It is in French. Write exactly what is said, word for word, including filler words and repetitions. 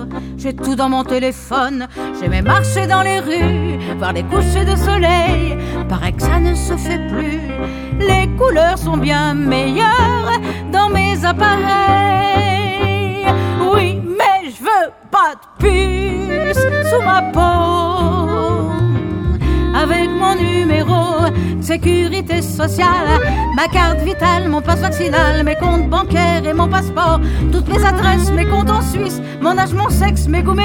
j'ai tout dans mon téléphone. J'aimais marcher dans les rues, voir les couchers de soleil. Paraît que ça ne se fait plus. Les couleurs sont bien meilleures dans mes appareils. Oui, mais je veux pas de puce sous ma peau. Avec mon numéro de sécurité sociale, ma carte vitale, mon passe vaccinal, mes comptes bancaires et mon passeport, toutes mes adresses, mes comptes en Suisse, mon âge, mon sexe, mes goûts, mes